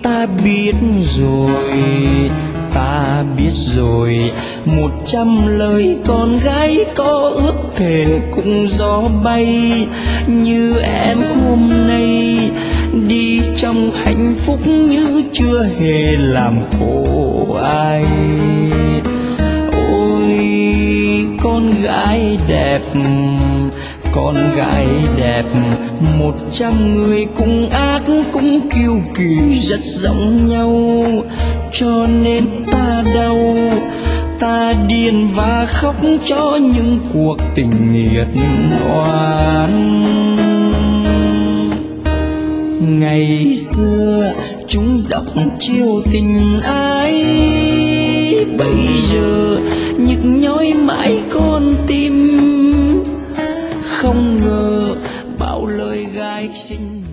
ta biết rồi, ta biết rồi. 100 lời con gái có ước thề cũng gió bay, như em hôm nay đi trong hạnh phúc như chưa hề làm khổ ai. Ôi con gái đẹp, con gái đẹp, 100 người cũng ác cũng kiêu kỳ rất giống nhau, cho nên ta đau, ta điên và khóc cho những cuộc tình nghiệt oan. Ngày xưa chúng đọc chiêu tình ai, bây giờ nhức nhói mãi con tim. Không ngờ bao lời gái xinh